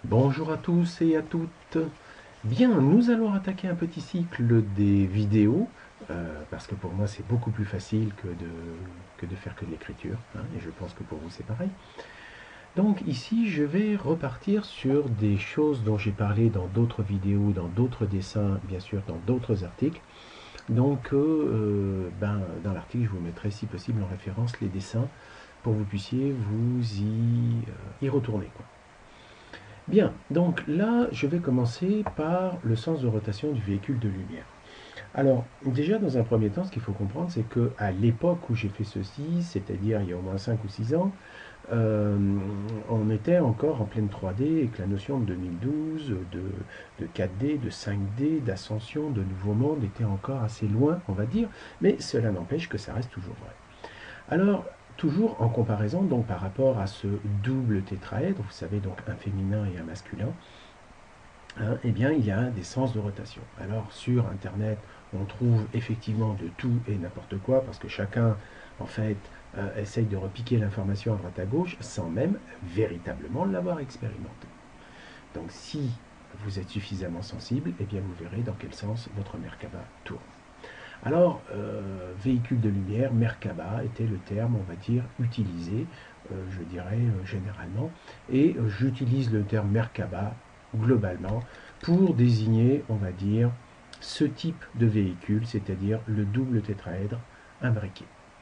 Bonjour à tous et à toutes. Bien, nous allons attaquer un petit cycle des vidéos, parce que pour moi c'est beaucoup plus facile que de faire que de l'écriture, hein, et je pense que pour vous c'est pareil. Donc ici je vais repartir sur des choses dont j'ai parlé dans d'autres vidéos, dans d'autres dessins, bien sûr dans d'autres articles. Donc dans l'article je vous mettrai si possible en référence les dessins pour que vous puissiez y retourner, quoi. Bien, donc là, je vais commencer par le sens de rotation du véhicule de lumière. Alors, déjà, dans un premier temps, ce qu'il faut comprendre, c'est que à l'époque où j'ai fait ceci, c'est-à-dire il y a au moins 5 ou 6 ans, euh, on était encore en pleine 3D et que la notion de 2012, de 4D, de 5D, d'ascension, de nouveau monde était encore assez loin, on va dire, mais cela n'empêche que ça reste toujours vrai. Alors, toujours en comparaison, donc par rapport à ce double tétraèdre, vous savez, donc un féminin et un masculin, hein, eh bien, il y a des sens de rotation. Alors, sur Internet, on trouve effectivement de tout et n'importe quoi, parce que chacun, en fait, essaye de repiquer l'information à droite à gauche, sans même véritablement l'avoir expérimenté. Donc, si vous êtes suffisamment sensible, eh bien, vous verrez dans quel sens votre Merkaba tourne. Alors, véhicule de lumière, Merkaba était le terme, on va dire, utilisé, je dirais généralement, et j'utilise le terme Merkaba globalement pour désigner, on va dire, ce type de véhicule, c'est-à-dire le double tétraèdre imbriqué.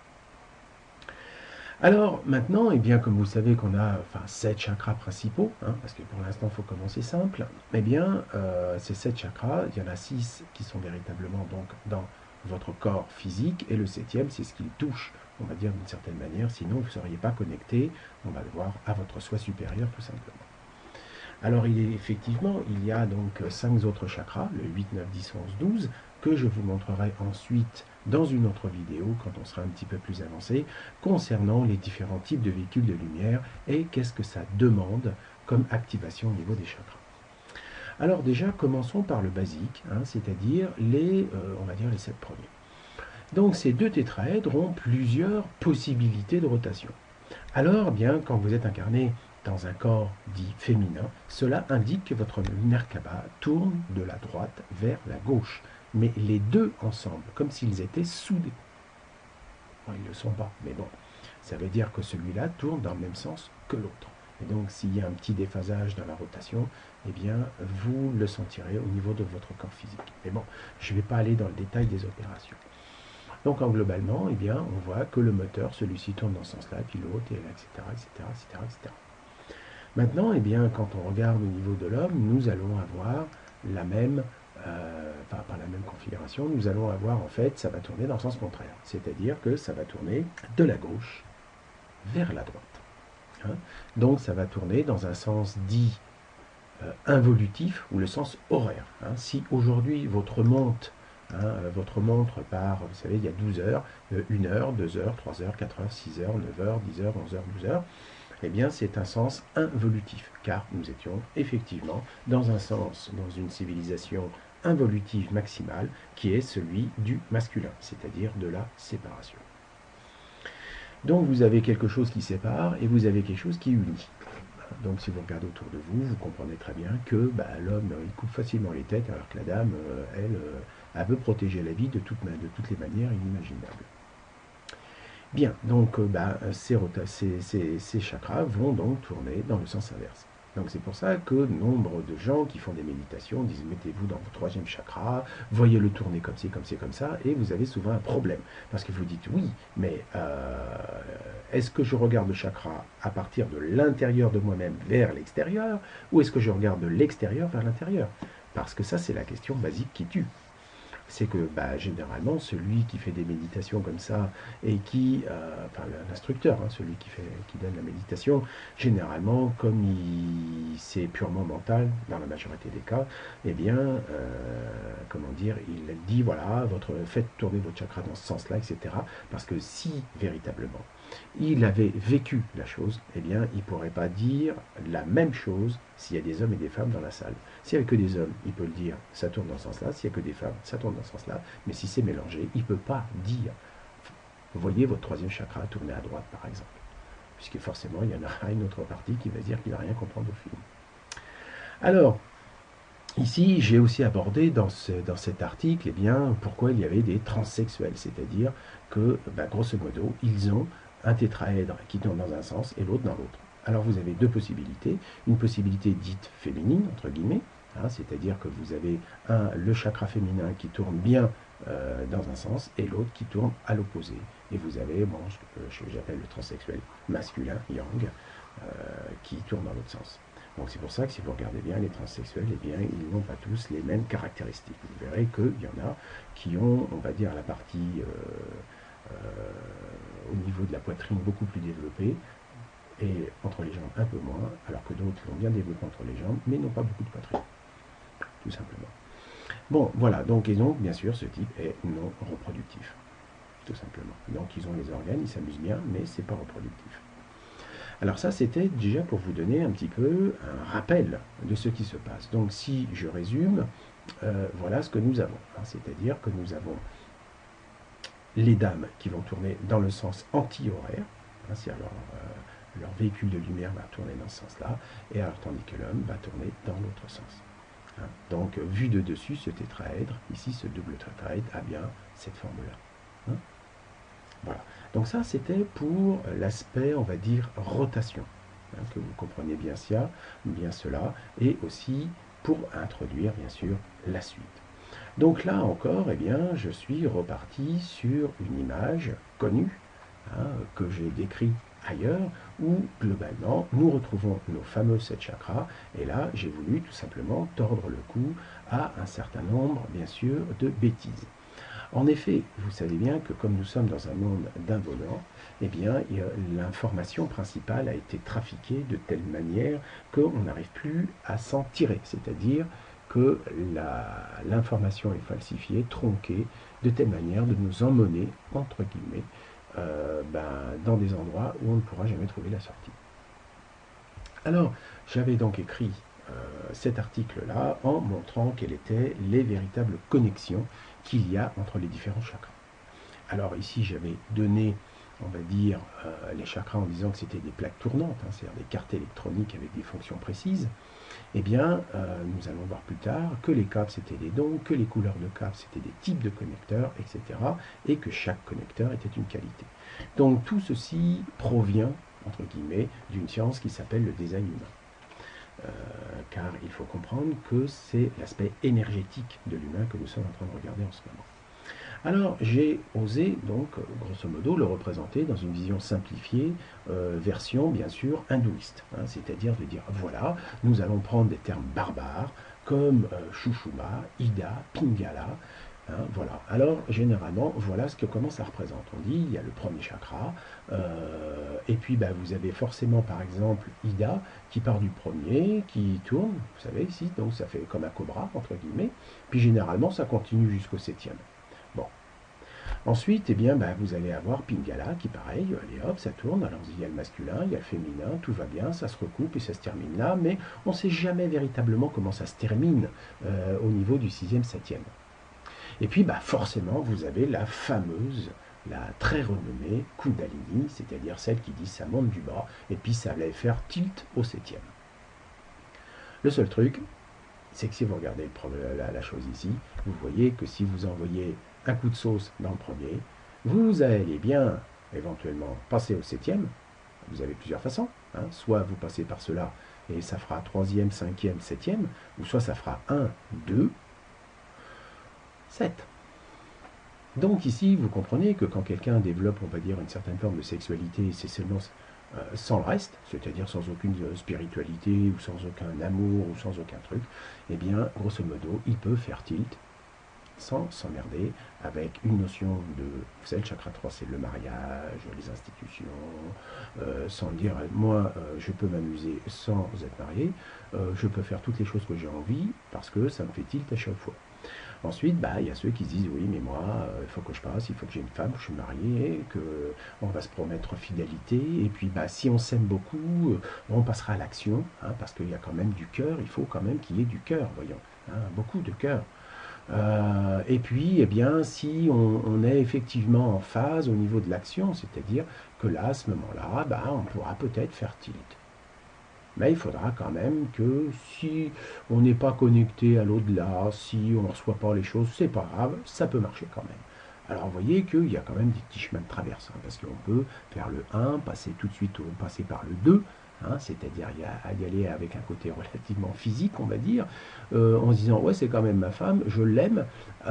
Alors maintenant, eh bien, comme vous savez qu'on a 7 chakras principaux, hein, parce que pour l'instant il faut commencer simple, eh bien ces 7 chakras, il y en a 6 qui sont véritablement donc dans votre corps physique, et le septième c'est ce qu'il touche, on va dire d'une certaine manière, sinon vous ne seriez pas connecté, on va le voir, à votre soi supérieur tout simplement. Alors effectivement, il y a donc 5 autres chakras, le 8, 9, 10, 11, 12, que je vous montrerai ensuite dans une autre vidéo, quand on sera un petit peu plus avancé, concernant les différents types de véhicules de lumière et qu'est-ce que ça demande comme activation au niveau des chakras. Alors déjà, commençons par le basique, hein, c'est-à-dire on va dire les 7 premiers. Donc ces deux tétraèdres ont plusieurs possibilités de rotation. Alors, bien, quand vous êtes incarné dans un corps dit féminin, cela indique que votre Merkaba tourne de la droite vers la gauche, mais les deux ensemble, comme s'ils étaient soudés. Bon, ils ne le sont pas, mais bon, ça veut dire que celui-là tourne dans le même sens que l'autre. Et donc, s'il y a un petit déphasage dans la rotation, eh bien, vous le sentirez au niveau de votre corps physique. Mais bon, je ne vais pas aller dans le détail des opérations. Donc, globalement, eh bien, on voit que le moteur, celui-ci tourne dans ce sens-là, puis l'autre, etc., etc., etc., etc. Maintenant, eh bien, quand on regarde au niveau de l'homme, nous allons avoir la même, enfin pas la même configuration, nous allons avoir en fait, ça va tourner dans le sens contraire. C'est-à-dire que ça va tourner de la gauche vers la droite, hein. Donc ça va tourner dans un sens dit involutif ou le sens horaire, hein. Si aujourd'hui votre montre part, vous savez, il y a 12 heures, 1 heure, 2 heures, 3 heures, 4 heures, 6 heures, 9 heures, 10 heures, 11 heures, 12 heures, eh bien c'est un sens involutif, car nous étions effectivement dans un sens, dans une civilisation involutive maximale, qui est celui du masculin, c'est-à-dire de la séparation. Donc vous avez quelque chose qui sépare et vous avez quelque chose qui unit. Donc si vous regardez autour de vous, vous comprenez très bien que l'homme, il coupe facilement les têtes, alors que la dame, elle veut protéger la vie de toutes les manières inimaginables. Bien, donc ces chakras vont donc tourner dans le sens inverse. Donc c'est pour ça que nombre de gens qui font des méditations disent mettez-vous dans votre troisième chakra, voyez-le tourner comme ci, comme ci, comme ça, et vous avez souvent un problème. Parce que vous dites oui, mais est-ce que je regarde le chakra à partir de l'intérieur de moi-même vers l'extérieur, ou est-ce que je regarde de l'extérieur vers l'intérieur? Parce que ça c'est la question basique qui tue. C'est que généralement, celui qui fait des méditations comme ça et enfin l'instructeur, hein, celui qui donne la méditation, généralement, comme c'est purement mental, dans la majorité des cas, eh bien, comment dire, il dit, voilà, faites tourner votre chakra dans ce sens-là, etc. Parce que si, véritablement, il avait vécu la chose, eh bien, il ne pourrait pas dire la même chose s'il y a des hommes et des femmes dans la salle. S'il n'y a que des hommes, il peut le dire, ça tourne dans ce sens-là. S'il n'y a que des femmes, ça tourne dans ce sens-là. Mais si c'est mélangé, il ne peut pas dire, voyez votre troisième chakra tourner à droite, par exemple. Puisque forcément, il y en aura une autre partie qui va dire qu'il ne va rien comprendre au film. Alors, ici, j'ai aussi abordé dans cet article, eh bien, pourquoi il y avait des transsexuels, c'est-à-dire que, grosso modo, ils ont un tétraèdre qui tourne dans un sens et l'autre dans l'autre. Alors vous avez deux possibilités, une possibilité dite féminine, entre guillemets, hein, c'est-à-dire que vous avez le chakra féminin qui tourne bien dans un sens et l'autre qui tourne à l'opposé. Et vous avez ce que j'appelle le transsexuel masculin, yang, qui tourne dans l'autre sens. Donc c'est pour ça que si vous regardez bien les transsexuels, eh bien ils n'ont pas tous les mêmes caractéristiques. Vous verrez qu'il y en a qui ont, on va dire, la partie au niveau de la poitrine beaucoup plus développée et entre les jambes un peu moins, alors que d'autres l'ont bien développé entre les jambes, mais n'ont pas beaucoup de poitrine, tout simplement. Bon, voilà, donc et donc bien sûr ce type est non reproductif, tout simplement. Donc ils ont les organes, ils s'amusent bien, mais c'est pas reproductif. Alors ça, c'était déjà pour vous donner un petit peu un rappel de ce qui se passe. Donc si je résume, voilà ce que nous avons. Hein, c'est-à-dire que nous avons les dames qui vont tourner dans le sens anti-horaire, hein, c'est-à-dire leur véhicule de lumière va tourner dans ce sens-là, et alors tandis que l'homme va tourner dans l'autre sens. Hein. Donc vu de dessus, ce tétraèdre, ici ce double tétraèdre, a bien cette forme-là. Hein. Voilà. Donc ça, c'était pour l'aspect, on va dire, rotation, hein, que vous compreniez bien cela, et aussi pour introduire, bien sûr, la suite. Donc là encore, eh bien, je suis reparti sur une image connue, hein, que j'ai décrite ailleurs, où globalement, nous retrouvons nos fameux 7 chakras, et là, j'ai voulu tout simplement tordre le cou à un certain nombre, bien sûr, de bêtises. En effet, vous savez bien que comme nous sommes dans un monde d'involants, eh bien, l'information principale a été trafiquée de telle manière qu'on n'arrive plus à s'en tirer. C'est-à-dire que l'information est falsifiée, tronquée, de telle manière de nous emmener, entre guillemets, dans des endroits où on ne pourra jamais trouver la sortie. Alors, j'avais donc écrit cet article-là en montrant quelles étaient les véritables connexions qu'il y a entre les différents chakras. Alors ici, j'avais donné, on va dire, les chakras en disant que c'était des plaques tournantes, hein, c'est-à-dire des cartes électroniques avec des fonctions précises. Eh bien, nous allons voir plus tard que les câbles, c'était des dons, que les couleurs de câbles, c'était des types de connecteurs, etc. Et que chaque connecteur était une qualité. Donc tout ceci provient, entre guillemets, d'une science qui s'appelle le design humain. Car il faut comprendre que c'est l'aspect énergétique de l'humain que nous sommes en train de regarder en ce moment. Alors j'ai osé donc grosso modo le représenter dans une vision simplifiée, version bien sûr hindouiste, hein, c'est-à-dire de dire voilà, nous allons prendre des termes barbares comme Shushuma, Ida, Pingala. Hein, voilà. Alors, généralement, voilà ce que commence à représenter. On dit, il y a le premier chakra, et puis vous avez forcément, par exemple, Ida, qui part du premier, qui tourne, vous savez, ici, donc ça fait comme un cobra, entre guillemets, puis généralement, ça continue jusqu'au septième. Bon. Ensuite, eh bien, vous allez avoir Pingala, qui pareil, allez hop, ça tourne, alors il y a le masculin, il y a le féminin, tout va bien, ça se recoupe et ça se termine là, mais on ne sait jamais véritablement comment ça se termine au niveau du sixième, septième. Et puis forcément, vous avez la fameuse, la très renommée Kundalini, c'est-à-dire celle qui dit ça monte du bas, et puis ça allait faire tilt au septième. Le seul truc, c'est que si vous regardez la chose ici, vous voyez que si vous envoyez un coup de sauce dans le premier, vous allez bien éventuellement passer au septième. Vous avez plusieurs façons, hein. Soit vous passez par cela et ça fera troisième, cinquième, septième, ou soit ça fera 1, 2, 7. Donc ici, vous comprenez que quand quelqu'un développe, on va dire, une certaine forme de sexualité, c'est seulement sans le reste, c'est-à-dire sans aucune spiritualité, ou sans aucun amour, ou sans aucun truc, eh bien, grosso modo, il peut faire tilt sans s'emmerder avec une notion de, vous savez, le chakra 3, c'est le mariage, les institutions, sans dire, moi, je peux m'amuser sans être marié, je peux faire toutes les choses que j'ai envie, parce que ça me fait tilt à chaque fois. Ensuite, il y a ceux qui se disent, oui, mais moi, il faut que je passe, il faut que j'ai une femme, que je suis marié, qu'on va se promettre fidélité, et puis si on s'aime beaucoup, on passera à l'action, hein, parce qu'il y a quand même du cœur, il faut quand même qu'il y ait du cœur, voyons, hein, beaucoup de cœur. Et puis, eh bien, si on est effectivement en phase au niveau de l'action, c'est-à-dire que là, à ce moment-là, on pourra peut-être faire tilt. mais il faudra quand même que si on n'est pas connecté à l'au-delà, si on ne reçoit pas les choses, c'est pas grave, ça peut marcher quand même. Alors vous voyez qu'il y a quand même des petits chemins de traverse, hein, parce qu'on peut faire le 1, passer tout de suite, passer par le 2, hein, c'est-à-dire y aller avec un côté relativement physique, on va dire, en se disant ouais c'est quand même ma femme, je l'aime,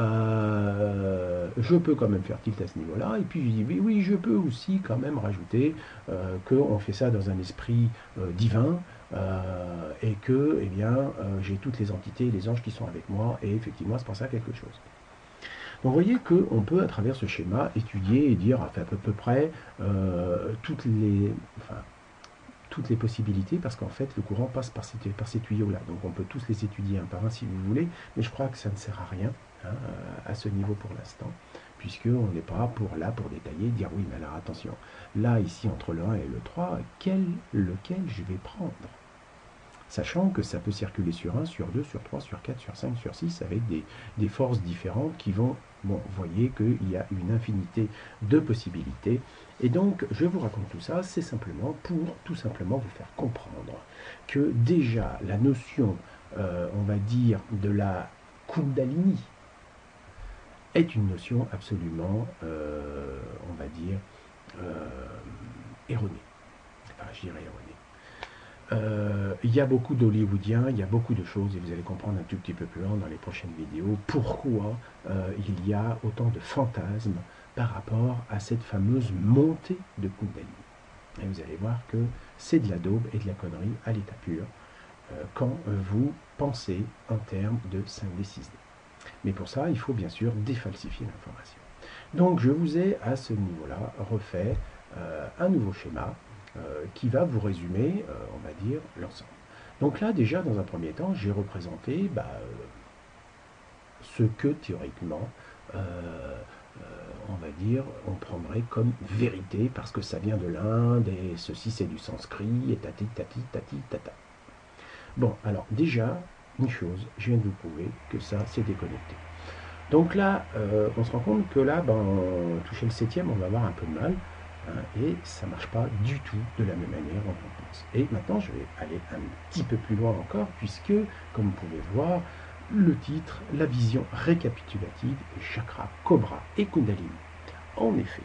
je peux quand même faire tilt à ce niveau-là, et puis je dis oui, oui je peux aussi quand même rajouter qu'on fait ça dans un esprit divin, et que eh bien, j'ai toutes les entités, les anges qui sont avec moi, et effectivement c'est pour ça quelque chose. Donc vous voyez qu'on peut, à travers ce schéma, étudier et dire enfin, à peu près toutes les possibilités, parce qu'en fait, le courant passe par ces tuyaux-là. Donc on peut tous les étudier un par un si vous voulez, mais je crois que ça ne sert à rien hein, à ce niveau pour l'instant, puisqu'on n'est pas pour détailler, dire oui, mais alors attention, là, ici, entre le 1 et le 3, lequel je vais prendre? Sachant que ça peut circuler sur 1, sur 2, sur 3, sur 4, sur 5, sur 6, avec des forces différentes qui vont... Bon, vous voyez qu'il y a une infinité de possibilités. Et donc, je vous raconte tout ça, c'est simplement pour tout simplement vous faire comprendre que déjà, la notion, on va dire, de la Kundalini est une notion absolument, on va dire, erronée. Enfin, je dirais erronée. Il y a beaucoup d'Hollywoodiens, il y a beaucoup de choses, et vous allez comprendre un tout petit peu plus loin dans les prochaines vidéos, pourquoi il y a autant de fantasmes par rapport à cette fameuse montée de Kundalini. Et vous allez voir que c'est de la daube et de la connerie à l'état pur quand vous pensez en termes de 5D, 6D. Mais pour ça, il faut bien sûr défalsifier l'information. Donc je vous ai à ce niveau-là refait un nouveau schéma qui va vous résumer, on va dire, l'ensemble. Donc là, déjà, dans un premier temps, j'ai représenté ce que, théoriquement, on va dire, on prendrait comme vérité, parce que ça vient de l'Inde, et ceci c'est du sanskrit, et tati, tati, tati, tata. Bon, alors déjà, une chose, je viens de vous prouver que ça, c'est déconnecté. Donc là, on se rend compte que là, toucher le 7e, on va avoir un peu de mal. Et ça ne marche pas du tout de la même manière dont on pense. Et maintenant, je vais aller un petit peu plus loin encore, puisque, comme vous pouvez voir, le titre, la vision récapitulative des chakras, Cobra et Kundalini. En effet,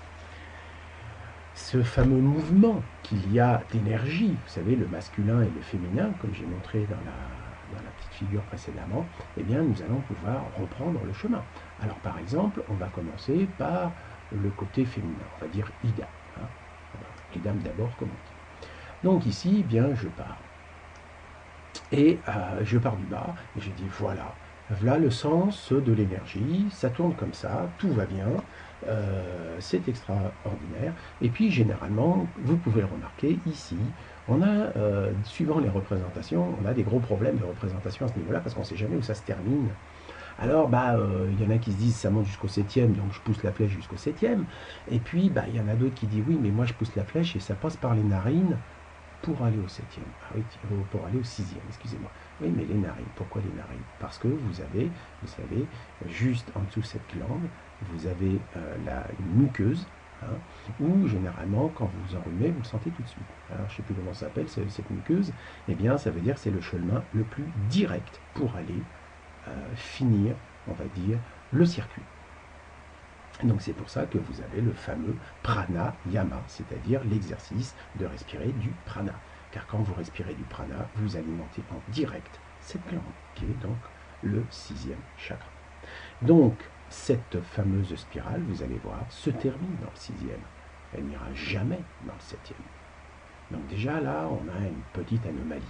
ce fameux mouvement qu'il y a d'énergie, vous savez, le masculin et le féminin, comme j'ai montré dans la petite figure précédemment, eh bien, nous allons pouvoir reprendre le chemin. Alors, par exemple, on va commencer par le côté féminin, on va dire Idam. Hein. Idam d'abord, comme on dit. Donc ici, bien, je pars. Et je pars du bas, et je dis voilà, voilà le sens de l'énergie, ça tourne comme ça, tout va bien, c'est extraordinaire. Et puis généralement, vous pouvez le remarquer, ici, on a, suivant les représentations, on a des gros problèmes de représentation à ce niveau-là, parce qu'on ne sait jamais où ça se termine. Alors, y en a qui se disent ça monte jusqu'au 7e, donc je pousse la flèche jusqu'au 7e. Et puis, il y en a d'autres qui disent oui, mais moi je pousse la flèche et ça passe par les narines pour aller au 7e. Ah oui, pour aller au 6e, excusez-moi. Oui, mais les narines, pourquoi les narines? Parce que vous savez, juste en dessous de cette glande, vous avez une muqueuse, hein, où généralement, quand vous enrhumez, vous le sentez tout de suite. Alors, je ne sais plus comment ça s'appelle, cette muqueuse. Eh bien, ça veut dire que c'est le chemin le plus direct pour aller finir, on va dire, le circuit. Donc c'est pour ça que vous avez le fameux pranayama, c'est-à-dire l'exercice de respirer du prana. Car quand vous respirez du prana, vous alimentez en direct cette glande, qui est donc le 6e chakra. Donc cette fameuse spirale, vous allez voir, se termine dans le 6e. Elle n'ira jamais dans le 7e. Donc déjà là, on a une petite anomalie.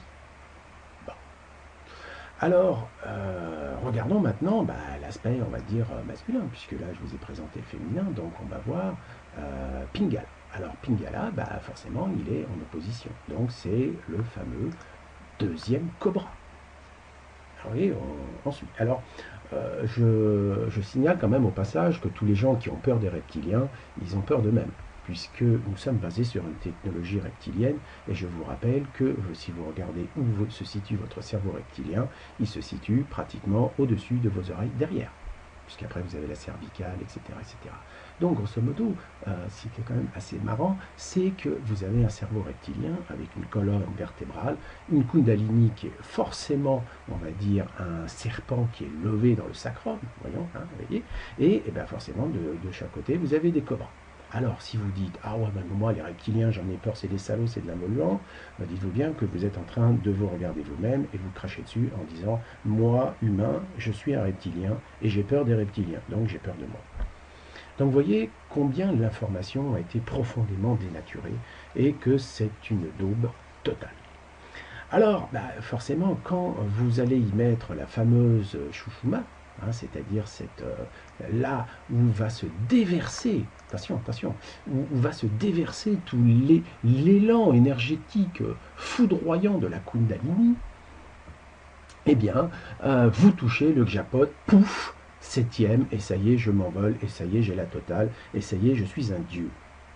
Alors, regardons maintenant l'aspect, on va dire, masculin, puisque là, je vous ai présenté le féminin, donc on va voir Pingala. Alors, Pingala, forcément, il est en opposition. Donc, c'est le fameux deuxième cobra. Alors, oui, ensuite. Alors, je signale quand même au passage que tous les gens qui ont peur des reptiliens, ils ont peur d'eux-mêmes, puisque nous sommes basés sur une technologie reptilienne, et je vous rappelle que si vous regardez où se situe votre cerveau reptilien, il se situe pratiquement au-dessus de vos oreilles derrière. puisqu'après vous avez la cervicale, etc. etc. Donc, grosso modo, ce qui est quand même assez marrant, c'est que vous avez un cerveau reptilien avec une colonne vertébrale, une kundalini qui est forcément, on va dire, un serpent qui est levé dans le sacrum, voyons, hein, vous voyez, et bien forcément, de chaque côté, vous avez des cobras. Alors, si vous dites, ah ouais, ben moi, les reptiliens, j'en ai peur, c'est des salauds, c'est de l'emolluant, ben dites-vous bien que vous êtes en train de vous regarder vous-même et vous crachez dessus en disant, moi, humain, je suis un reptilien et j'ai peur des reptiliens, donc j'ai peur de moi. Donc, vous voyez combien l'information a été profondément dénaturée et que c'est une daube totale. Alors, bah, forcément, quand vous allez y mettre la fameuse chouchouma, hein, c'est-à-dire là où va se déverser, attention, où va se déverser tout l'élan énergétique foudroyant de la Kundalini, eh bien, vous touchez le jackpot, pouf, septième, et ça y est, je m'envole, et ça y est, j'ai la totale, et ça y est, je suis un dieu.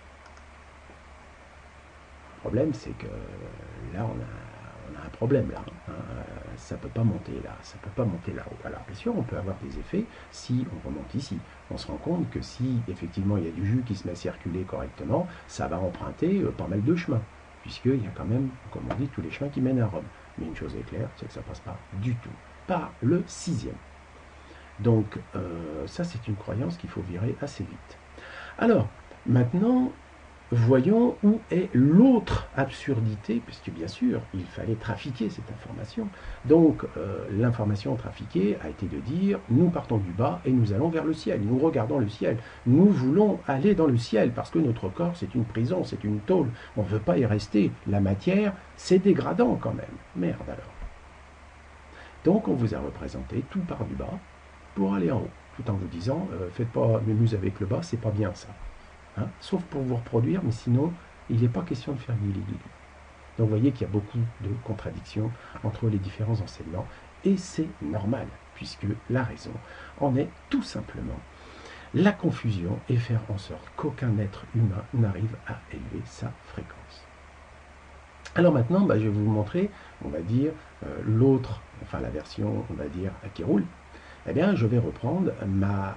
Le problème, c'est que là, on a un problème là. Hein. Ça ne peut pas monter là, ça ne peut pas monter là-haut. Alors bien sûr, on peut avoir des effets si on remonte ici. On se rend compte que si effectivement il y a du jus qui se met à circuler correctement, ça va emprunter pas mal de chemins, puisqu'il y a quand même, comme on dit, tous les chemins qui mènent à Rome. Mais une chose est claire, c'est que ça ne passe pas du tout par le sixième. Donc ça, c'est une croyance qu'il faut virer assez vite. Alors, maintenant, voyons où est l'autre absurdité, puisque bien sûr, il fallait trafiquer cette information. Donc, l'information trafiquée a été de dire, nous partons du bas et nous allons vers le ciel, nous regardons le ciel, nous voulons aller dans le ciel, parce que notre corps, c'est une prison, c'est une tôle, on ne veut pas y rester. La matière, c'est dégradant quand même. Merde alors. Donc, on vous a représenté tout par du bas pour aller en haut, tout en vous disant, faites pas mémuse avec le bas, c'est pas bien ça. Hein, sauf pour vous reproduire, mais sinon, il n'est pas question de faire guili-guili. Donc vous voyez qu'il y a beaucoup de contradictions entre les différents enseignements, et c'est normal, puisque la raison en est tout simplement la confusion et faire en sorte qu'aucun être humain n'arrive à élever sa fréquence. Alors maintenant, je vais vous montrer, on va dire, l'autre, enfin la version, on va dire, qui roule. Eh bien, je vais reprendre ma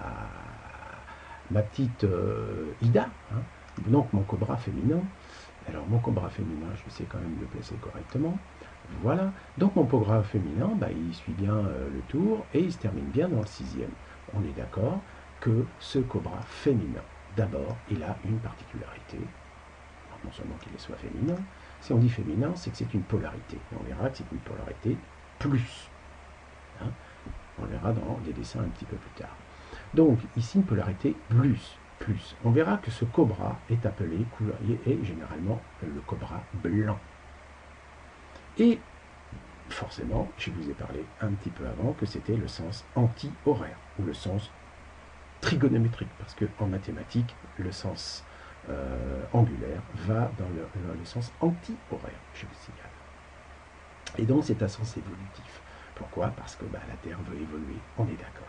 petite Ida, hein, donc mon cobra féminin. Alors mon cobra féminin, je sais quand même le placer correctement. Voilà, donc mon cobra féminin, il suit bien le tour et il se termine bien dans le sixième. On est d'accord que ce cobra féminin, d'abord, il a une particularité. Alors, non seulement qu'il soit féminin, si on dit féminin, c'est que c'est une polarité. Et on verra que c'est une polarité plus. Hein, on verra dans des dessins un petit peu plus tard. Donc, ici, une polarité plus. On verra que ce cobra est appelé, est généralement le cobra blanc. Et, forcément, je vous ai parlé un petit peu avant que c'était le sens anti-horaire, ou le sens trigonométrique, parce qu'en mathématiques, le sens angulaire va dans le sens anti-horaire, je vous signale. Et donc, c'est un sens évolutif. Pourquoi? Parce que la Terre veut évoluer, on est d'accord.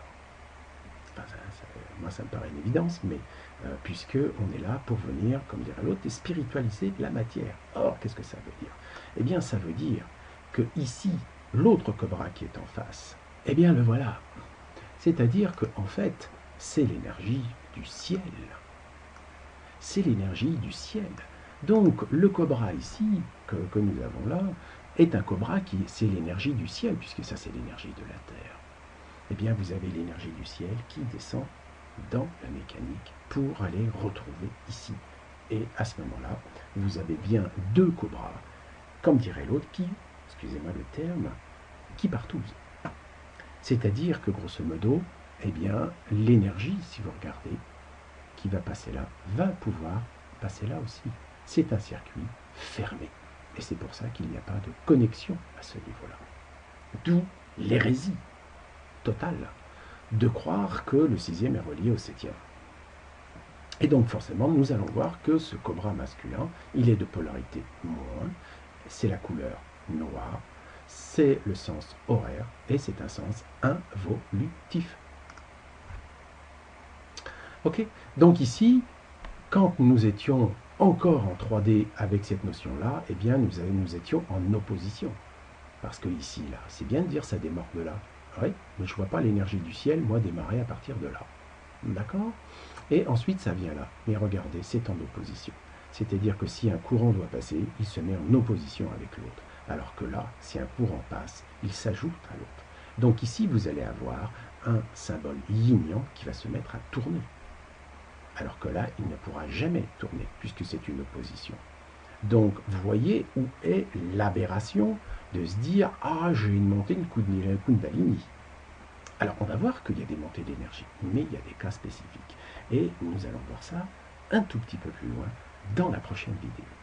Moi, ça me paraît une évidence, mais puisque on est là pour venir, comme dirait l'autre, spiritualiser la matière. Or, qu'est-ce que ça veut dire? Eh bien, ça veut dire que ici, l'autre cobra qui est en face, eh bien, le voilà. C'est-à-dire que, en fait, c'est l'énergie du ciel. C'est l'énergie du ciel. Donc, le cobra ici, que nous avons là, est un cobra qui, c'est l'énergie du ciel, puisque ça, c'est l'énergie de la Terre. Eh bien, vous avez l'énergie du ciel qui descend dans la mécanique pour aller retrouver ici. Et à ce moment-là, vous avez bien deux cobras, comme dirait l'autre, qui, excusez-moi le terme, qui partousent. C'est-à-dire que, grosso modo, eh bien, l'énergie, si vous regardez, qui va passer là, va pouvoir passer là aussi. C'est un circuit fermé. Et c'est pour ça qu'il n'y a pas de connexion à ce niveau-là. D'où l'hérésie totale de croire que le sixième est relié au septième. Et donc forcément, nous allons voir que ce cobra masculin, il est de polarité moins, c'est la couleur noire, c'est le sens horaire, et c'est un sens involutif. Ok? Donc ici, quand nous étions encore en 3D avec cette notion-là, eh bien nous étions en opposition. Parce que ici, là, c'est bien de dire ça démarre de là. Oui, mais je ne vois pas l'énergie du ciel, moi, démarrer à partir de là. D'accord? Et ensuite, ça vient là. Mais regardez, c'est en opposition. C'est-à-dire que si un courant doit passer, il se met en opposition avec l'autre. Alors que là, si un courant passe, il s'ajoute à l'autre. Donc ici, vous allez avoir un symbole yin-yang qui va se mettre à tourner. Alors que là, il ne pourra jamais tourner, puisque c'est une opposition. Donc, vous voyez où est l'aberration de se dire « Ah, j'ai une montée de Kundalini ». Alors, on va voir qu'il y a des montées d'énergie, mais il y a des cas spécifiques. Et nous allons voir ça un tout petit peu plus loin dans la prochaine vidéo.